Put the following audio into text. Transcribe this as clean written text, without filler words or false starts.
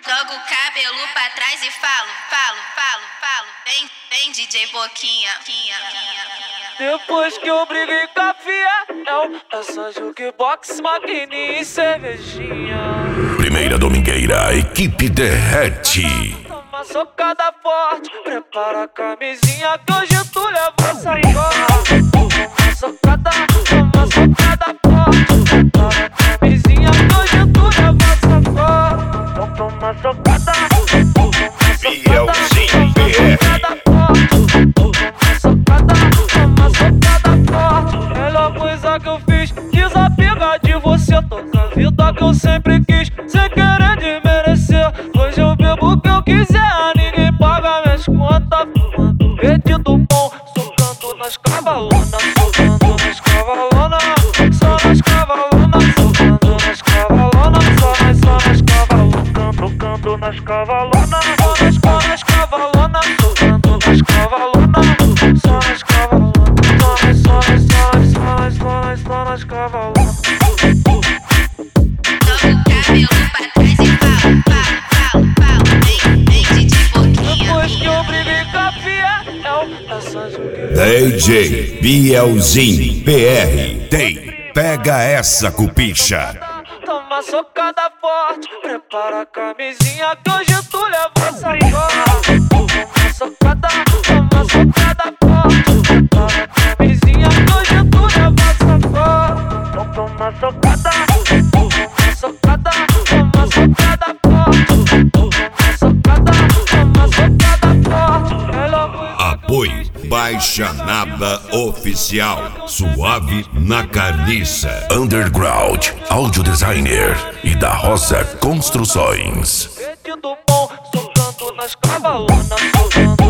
Jogo o cabelo pra trás e falo. Vem DJ Boquinha. Depois que eu briguei com a Fiel, é só jukebox, maquininha e cervejinha. Primeira domingueira, a equipe derrete. Toma socada forte, prepara a camisinha que hoje tu leva sacola. Toma socada forte, prepara a camisinha que hoje tu leva sacola. Então toma socada, Bielzinho BR. Melhor coisa que eu fiz, desapegar de você. Toda a vida que eu sempre quis, sem querer desmerecer. Hoje eu bebo o que eu quiser, ninguém paga minhas contas. Fumando perdido bom, socando nas cavalonas. Socando nas cavalonas, só nas cavalonas. Socando nas cavalonas, só nas cavalonas. Tocando nas cavalonas, só nas cavalonas. Tocando nas cavalonas, só nas cavalonas. Só nas cavalonas. Depois que eu briguei com a Fiel, essa joguei. DJ Bielzinho BR. Pega essa cupicha. Toma socada forte, prepara a camisinha que hoje tu leva sacola. Toma socada forte, prepara a camisinha que hoje tu leva sacola. Então toma socada forte, toma socada forte. Melhor coisa. Apoio Baixa Nada Oficial. Suave na carniça. Underground Audio Designer e da Rosa Construções. Perdido bom, socando nas cavalonas.